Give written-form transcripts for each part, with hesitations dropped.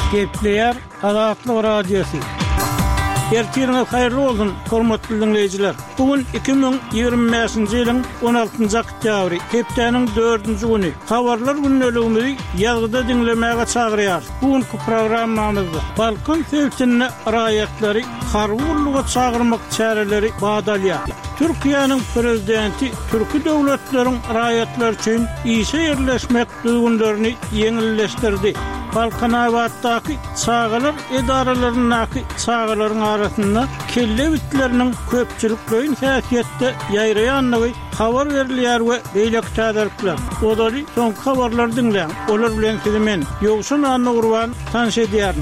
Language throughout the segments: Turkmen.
Gepleyer Azatlyk Radiosu. Ertiriniz hayırlı olsun, hormatly dinleyijiler. Bugün 2025-nji ýylyň 16-njy oktýabry, hepdeniň 4-nji güni. Habarlar günnäligimizi ýazgyda dinlemäge çagyrýar. Bugünkü programmamyzda balkon sewçini raýatlary harwurlyga çagyrmak çäreleri badalýar. Türkiýanyň prezidenti türki döwletleriň raýatlar üçin işe ýerleşmek duýgunlaryny ýeňilleşdirdi. Balkanawattaki çağalar edaralarynyňky çağalaryň arasynda kelle bitleriniň köpçüliklerin häsiýetde ýaýraýanlygy habar berilýär we beýleki täderler. Olary soň habarlar dinleň. Olar bilen sizimen ýogşun anny urwan tanış edýär.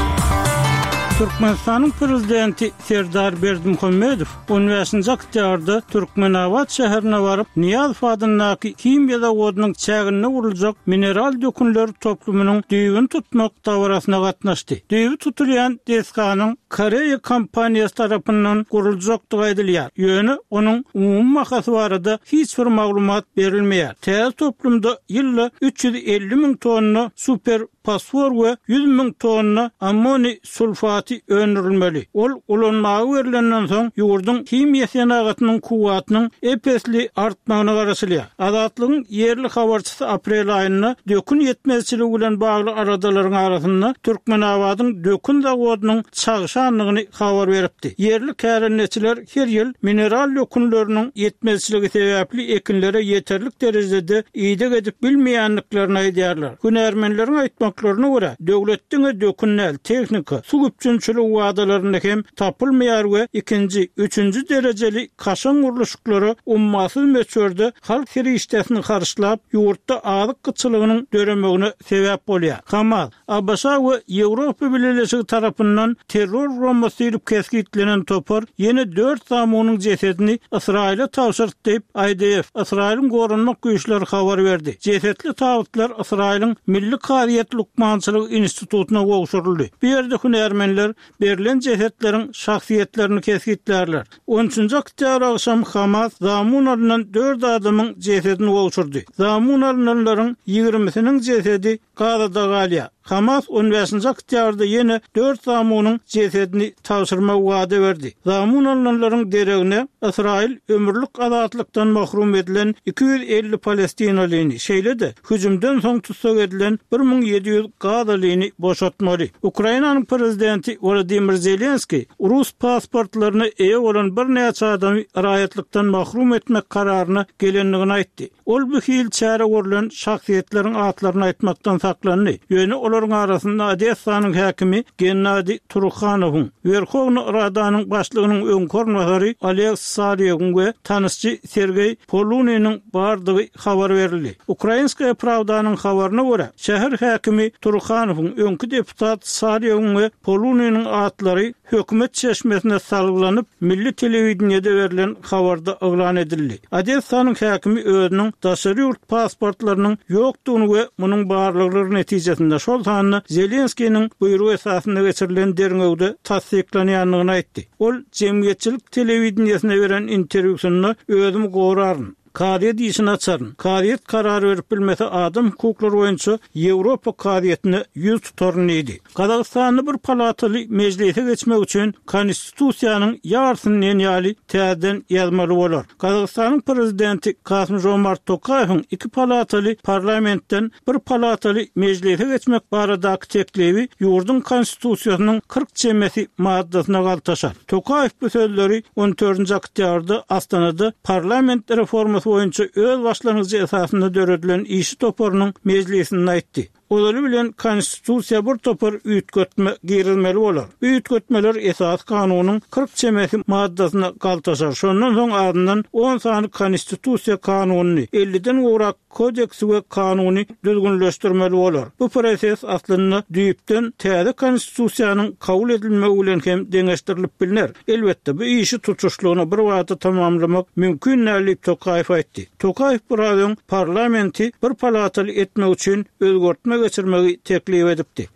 Türkmenistanyň prezidenti Serdar Berdimuhammedow 15-nji oktýabrda Türkmenawat şäherine baryp Niyaz adyndaky kimya zawоdynyň çägine uruljak mineral dökünleri toplumynyň düýbün tutmak dawrasyna gatnaşdy. Düýbü tutulýan DSK-nyň Koreýa kompaniýasy tarapyndan guruljakdygy aýdylýar. Ýöne onuň umumy mahasy barada hiç bir maglumat berilmeýär. Täze toplumda ýylda 350.000 tonna super fosfor we 100.000 tonna ammoni sulfaty öndürilmeli. Ol ulanmagy berilenden soň ýurduň kimya senagatynyň kuwatynyň epesli artmagyna garaşylýar. Azatlygyň ýerli habarçysy aprel aýynda dökün ýetmezçiligi bilen bagly aradalaryň arasynda Türkmenawatyň dökün zawodynyň çagşanlygyny habar beripdi. Ýerli kärenetçiler her ýyl mineral dökünleriniň ýetmezçiligi sebäpli ekinlere ýeterlik derejede ýygyk edip bilmeýänliklerini aýdýarlar. Hünärmenleriň aýtmaklaryna görä, döwletdiň dökünler, tehnika, su güpçünçüligi wadalarynda hem tapylmaýar we ikinji, üçünji derejeli kaşan uruluşyklary ummasyz meçörde halk serişdesini karşylap ýurtda azyk gyçylygynyň döremegine sebäp bolýar. Hamas, Abasa we Ýewropa Birleşigi tarapyndan terror bombasy ýerip keskitlenen topar ýene 4 zamunyň jesedini Israýla tawşyrdy diýip IDF, Israýlyň gorunmak güýçleri habar berdi. Jesetli tabutlar Israýlyň Milli Qadiýet Lukmançylyk institutuna gowşuruldy. Bu ýerde hünärmenler berilen jesetleriň şahsiýetlerini keskitlerler. 13-nji oktýabr akşam Hamas zamun alynan 4 adamyň jesedini gowşurdy. Zamun alynanlaryň 20-siniň jesedi Gazada galýar. Hamas 15-nji oktýabrda ýene 4 zamunyň jesedini tawşyrmak wada berdi. Zamun alynanlaryň deregine Israil ömürlük azatlykdan mahrum edilen 250 Palestinalyny şeýledi. Hüjümden soň tutsak edilen 1700 Gazalyny boşatmaly. Ukrainanyň prezidenti Volodymyr Zelenski Rus pasportlaryny eýe bolan bir näçe adamy raýatlykdan mahrum etmek kararyna gelenligini aýtdy. Ol bu hil çäre görülen şahsiýetleriň atlaryny aýtmakdan saklandy. Ýöne olaryň arasynda Odessanyň häkimi Gennady Turkhanowyň, Werhowny Radanyň başlygynyň öňkornagary Oleg Saryewiň we tanysçy Sergey Poluniynyň bardygy habar berildi. Ukrainskaya Pravdanyň habaryna görä, şäher häkimi Turkhanowyň öňkü deputat Saryewiň we Poluniynyň atlary hökümet çeşmesine salgylanyp milli telewizionyada berilen habarda oglan edildi. Odessanyň häkimi özüniň daşary ýurt pasportlarynyň ýokdugyny we munyň barlyklary netijesinde şol sanyny Zelenskiň buýrugy esasynda geçirilen derňewde tasdiklanýanlygyny aýtdy. Ol jemgyýetçilik telewizionyasına beren interwýusyny özüm goraryn. Kadiýet işini açaryn. Kadiýet karary berip bilmese adam hukuklary boýunça Ýewropa kadiýetine ýüz tutaryn idi. Kazakstanyň bir palataly mejlise geçmek üçin konstitusiýanyň ýarsyny ýaly täzeden ýazmaly bolar. Kazakstanyň prezidenti Kasym-Jomart Tokaýewiň 2 palataly parlamentden bir palataly mejlise geçmek baradaky teklibi ýurduň konstitusiýasynyň 40 maddasyna galtaşar. Tokaýew bu sözleri 14-nji oktýabrda Astanada parlament reformasy boýunça öz başlangyjy esasynda döredilen işi toparynyň mejlisinde aýtdy. Olary bilen konstitusiýa bir topar üýtgetme girilmeli bolar. Üýtgetmeler esas kanunyň 40 maddasyna galtaşar. Şondan soň adyndan 10 sany konstitusiýa kanunyny 50den gowrak kodeksi we kanuny düzgünleşdirmeli bolar. Bu proses aslynda düýpden täze konstitusiýanyň kabul edilmegi bilen hem deňeşdirilip bilinär. Elbetde bu işi tutuşlugyny bir wagtda tamamlamak mümkin näçe Tokaýew aýtdy. Tokaýew buradan parlamenti bir palataly etmek üçin özgertme geçirmegi teklif edipdi.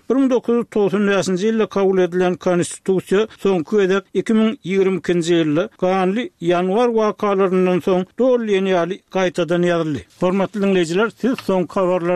1990-njy ýylda kabul edilen konstitusiýa soňky edek 2022-nji ýylda kanly ýanwar wakalaryndan soň dolaryny ýaly gaýtadan ýazyldy. Hormatly dinleyijiler, siz soňky habarlar